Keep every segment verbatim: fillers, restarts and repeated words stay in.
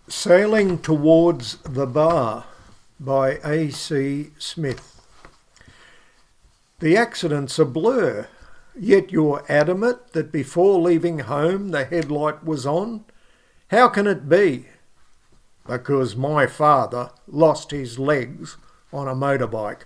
Sailing Towards the Bar by A C Smith. The accident's a blur, yet you're adamant that before leaving home the headlight was on. How can it be? Because my father lost his legs on a motorbike.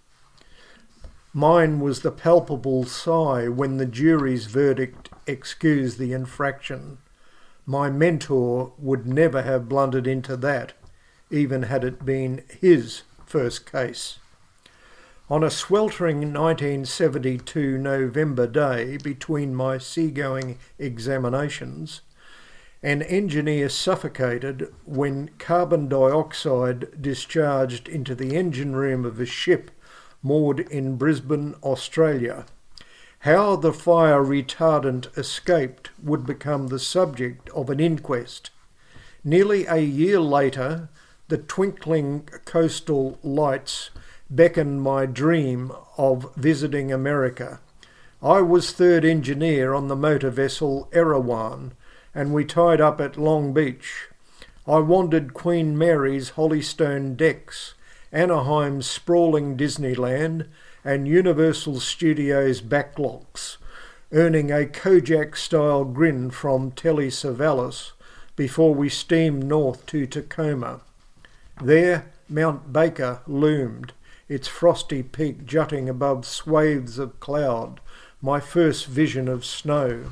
Mine was the palpable sigh when the jury's verdict excused the infraction. My mentor would never have blundered into that, even had it been his first case. On a sweltering nineteen seventy-two November day between my seagoing examinations, an engineer suffocated when carbon dioxide discharged into the engine room of a ship moored in Brisbane, Australia. How the fire retardant escaped would become the subject of an inquest. Nearly a year later, the twinkling coastal lights beckoned my dream of visiting America. I was third engineer on the motor vessel Erawan, and we tied up at Long Beach. I wandered Queen Mary's Hollystone decks, Anaheim's sprawling Disneyland, and Universal Studios backlocks, earning a Kojak-style grin from Telly Savalas before we steamed north to Tacoma. There, Mount Baker loomed, its frosty peak jutting above swathes of cloud, my first vision of snow.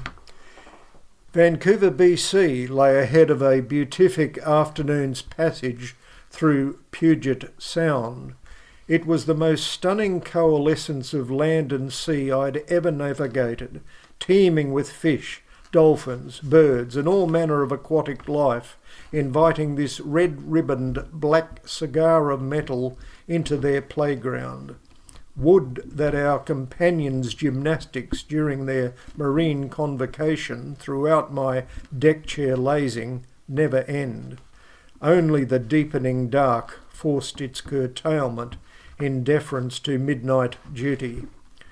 Vancouver, B C lay ahead of a beatific afternoon's passage through Puget Sound. It was the most stunning coalescence of land and sea I'd ever navigated, teeming with fish, dolphins, birds, and all manner of aquatic life, inviting this red-ribboned black cigar of metal into their playground. Would that our companions' gymnastics during their marine convocation throughout my deck chair lazing never end. Only the deepening dark forced its curtailment in deference to midnight duty.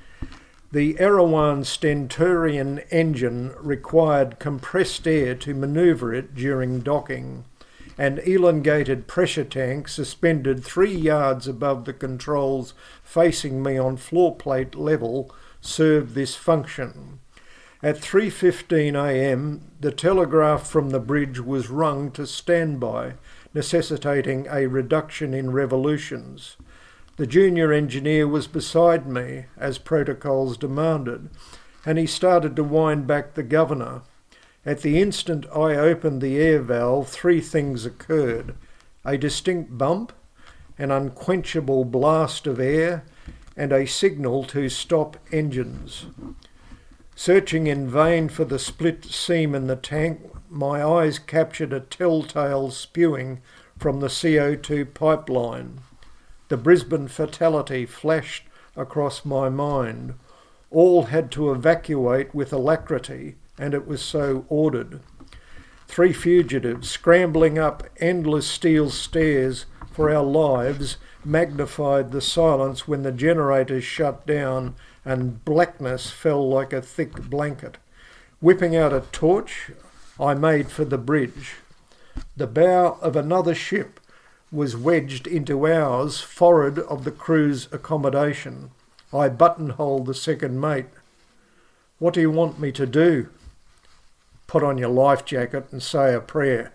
The Erawan Stentorian engine required compressed air to manoeuvre it during docking. An elongated pressure tank suspended three yards above the controls facing me on floor plate level served this function. At three fifteen a m, the telegraph from the bridge was rung to standby, necessitating a reduction in revolutions. The junior engineer was beside me, as protocols demanded, and he started to wind back the governor. At the instant I opened the air valve, three things occurred: a distinct bump, an unquenchable blast of air, and a signal to stop engines. Searching in vain for the split seam in the tank, my eyes captured a telltale spewing from the C O two pipeline. The Brisbane fatality flashed across my mind. All had to evacuate with alacrity, and it was so ordered. Three fugitives scrambling up endless steel stairs for our lives magnified the silence when the generators shut down and blackness fell like a thick blanket. Whipping out a torch, I made for the bridge. The bow of another ship was wedged into ours forward of the crew's accommodation. I buttonholed the second mate. "What do you want me to do?" "Put on your life jacket and say a prayer."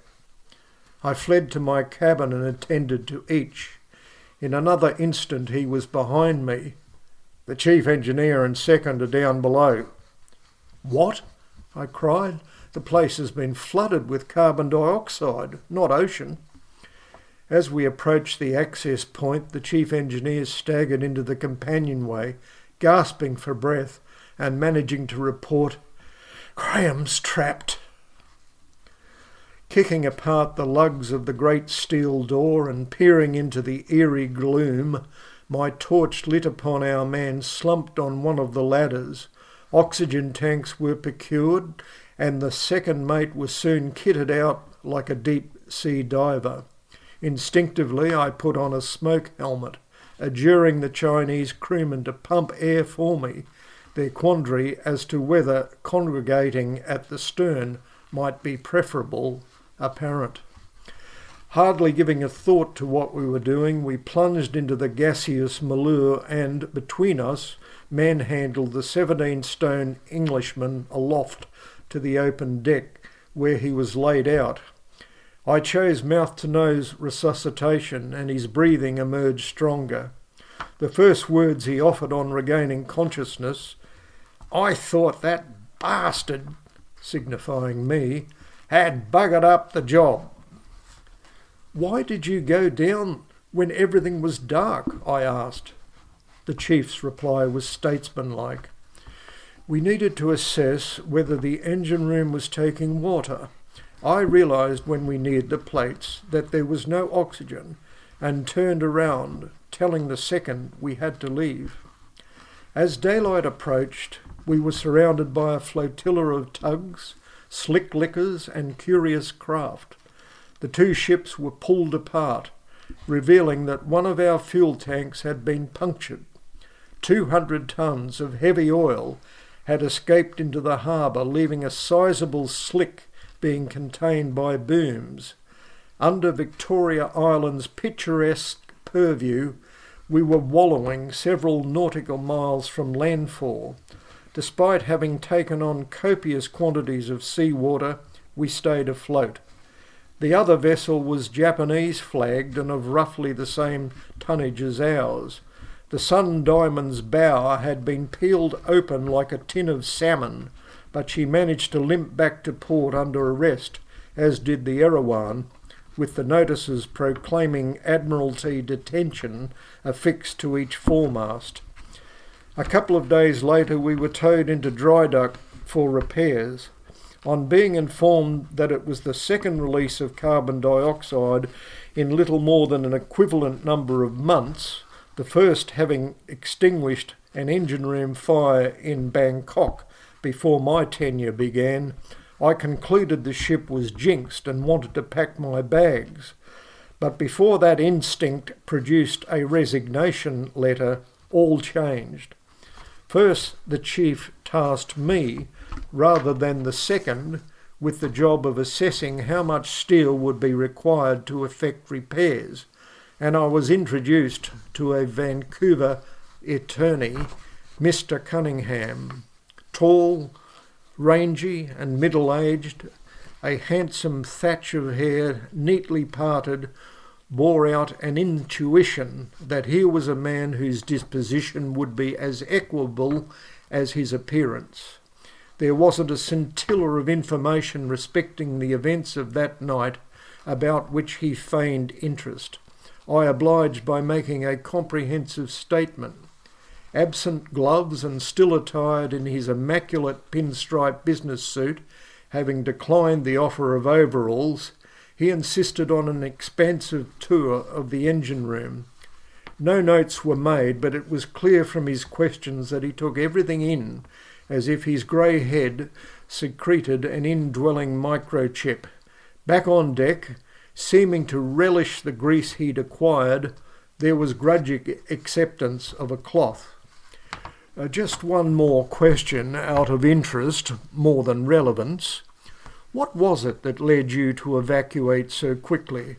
I fled to my cabin and attended to each. In another instant he was behind me. "The chief engineer and second are down below." "What?" I cried. "The place has been flooded with carbon dioxide, not ocean." As we approached the access point, the chief engineer staggered into the companionway, gasping for breath and managing to report, "Graham's trapped." Kicking apart the lugs of the great steel door and peering into the eerie gloom, my torch lit upon our man slumped on one of the ladders. Oxygen tanks were procured, and the second mate was soon kitted out like a deep-sea diver. Instinctively I put on a smoke helmet, adjuring the Chinese crewmen to pump air for me, their quandary as to whether congregating at the stern might be preferable apparent. Hardly giving a thought to what we were doing, we plunged into the gaseous milieu and, between us, manhandled the seventeen-stone Englishman aloft to the open deck, where he was laid out. I chose mouth-to-nose resuscitation, and his breathing emerged stronger. The first words he offered on regaining consciousness, "I thought that bastard," signifying me, "had buggered up the job." "Why did you go down when everything was dark?" I asked. The chief's reply was statesmanlike. "We needed to assess whether the engine room was taking water. I realised when we neared the plates that there was no oxygen and turned around, telling the second we had to leave." As daylight approached, we were surrounded by a flotilla of tugs, slick lickers and curious craft. The two ships were pulled apart, revealing that one of our fuel tanks had been punctured. Two hundred tons of heavy oil had escaped into the harbour, leaving a sizable slick being contained by booms. Under Victoria Island's picturesque purview, we were wallowing several nautical miles from landfall. Despite having taken on copious quantities of seawater, we stayed afloat. The other vessel was Japanese flagged and of roughly the same tonnage as ours. The Sun Diamond's bow had been peeled open like a tin of salmon, but she managed to limp back to port under arrest, as did the Erawan, with the notices proclaiming Admiralty detention affixed to each foremast. A couple of days later we were towed into dry dock for repairs. On being informed that it was the second release of carbon dioxide in little more than an equivalent number of months, the first having extinguished an engine room fire in Bangkok before my tenure began, I concluded the ship was jinxed and wanted to pack my bags. But before that instinct produced a resignation letter, all changed. First, the chief tasked me, rather than the second, with the job of assessing how much steel would be required to effect repairs, and I was introduced to a Vancouver attorney, Mister Cunningham. Tall, rangy and middle-aged, a handsome thatch of hair neatly parted bore out an intuition that here was a man whose disposition would be as equable as his appearance. There wasn't a scintilla of information respecting the events of that night about which he feigned interest. I obliged by making a comprehensive statement. Absent gloves and still attired in his immaculate pinstripe business suit, having declined the offer of overalls, he insisted on an expansive tour of the engine room. No notes were made, but it was clear from his questions that he took everything in, as if his grey head secreted an indwelling microchip. Back on deck, seeming to relish the grease he'd acquired, there was grudging acceptance of a cloth. Uh, just one more question out of interest, more than relevance. What was it that led you to evacuate so quickly?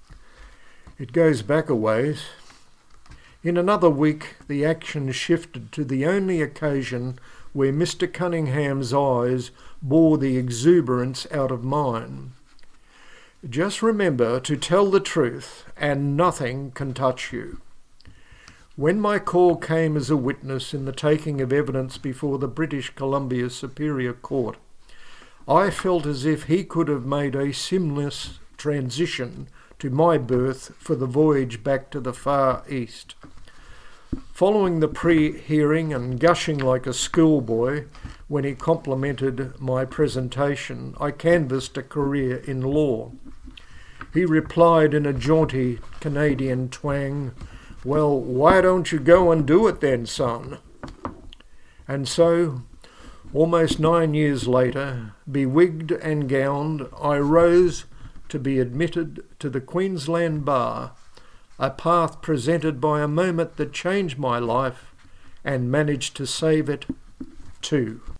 It goes back a ways. In another week, the action shifted to the only occasion where Mister Cunningham's eyes bore the exuberance out of mine. Just remember to tell the truth, and nothing can touch you. When my call came as a witness in the taking of evidence before the British Columbia Superior Court, I felt as if he could have made a seamless transition to my berth for the voyage back to the Far East. Following the pre-hearing and gushing like a schoolboy when he complimented my presentation, I canvassed a career in law. He replied in a jaunty Canadian twang, "Well, why don't you go and do it then, son?" And so, almost nine years later, bewigged and gowned, I rose to be admitted to the Queensland Bar, a path presented by a moment that changed my life and managed to save it too.